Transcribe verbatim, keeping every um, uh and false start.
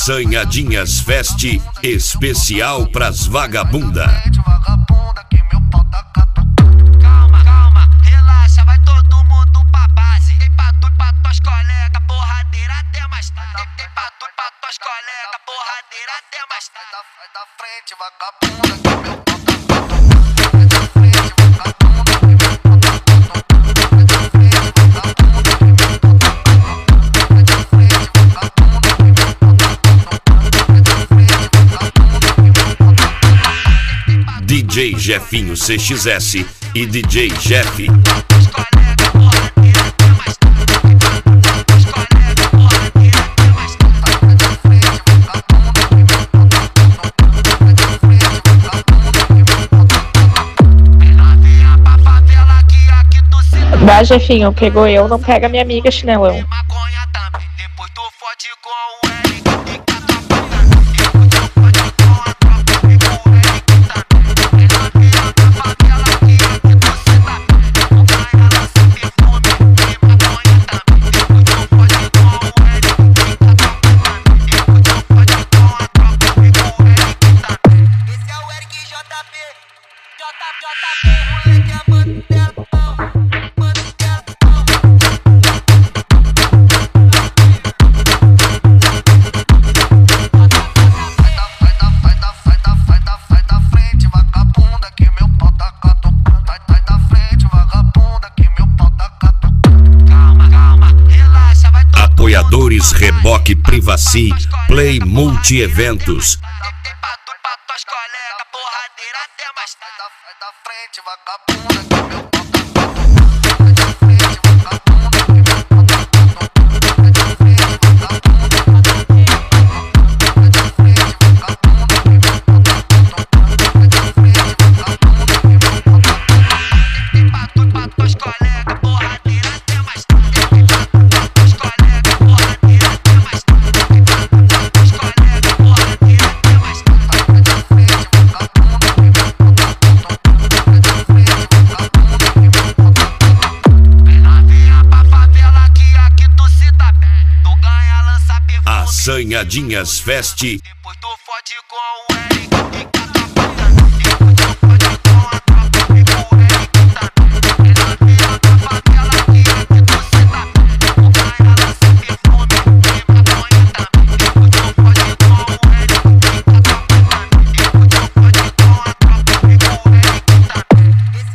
Assanhadinhas Fest especial pras vagabunda. Calma, calma, relaxa, vai todo mundo pra base. Tem pra tu e pra tuas colegas, porradeira até mais tarde. Tem, tem pra tu e pra tuas colegas, porradeira até mais tarde. Sai da frente, vagabunda, que meu pau tá sai da frente, vagabunda, que meu pau tá sai da frente, vagabunda, que meu pau tá sai da frente, vagabunda, que meu pau tá sai da frente, vagabunda, que meu pau tá. D J Jefinho C X S e D J Jeff. Bah, Jefinho, pegou eu, não pega minha amiga, chinelão. Maconha também, depois tu fode com o L. Apoiadores Reboque Privacy Play Multi-Eventos. Tem pra tu e pra tuas colegas, porradeira até mais tarde. Sai da frente, vagabunda, que meu pau tá sai da frente, vagabunda, que meu pau tá sai da frente, vagabunda, sai da frente, vagabunda, que meu pau tá sai da frente, vagabunda, que meu pau tá. Tem pra tu e pra tuas colegas, porradeira até mais tarde. Tem pra tu e pra tuas colegas, porradeira até mais tarde. Tem pra tu e pra tuas colegas, porradeira até mais tarde. Sai da frente, vagabunda, que meu pau tá sai da frente, vagabunda, que meu pau tá. Vem novinha pra favela que aqui tu se dá bem. Tu ganha, lança perfume. Assanhadinhas Fest Depois tu fode com o L.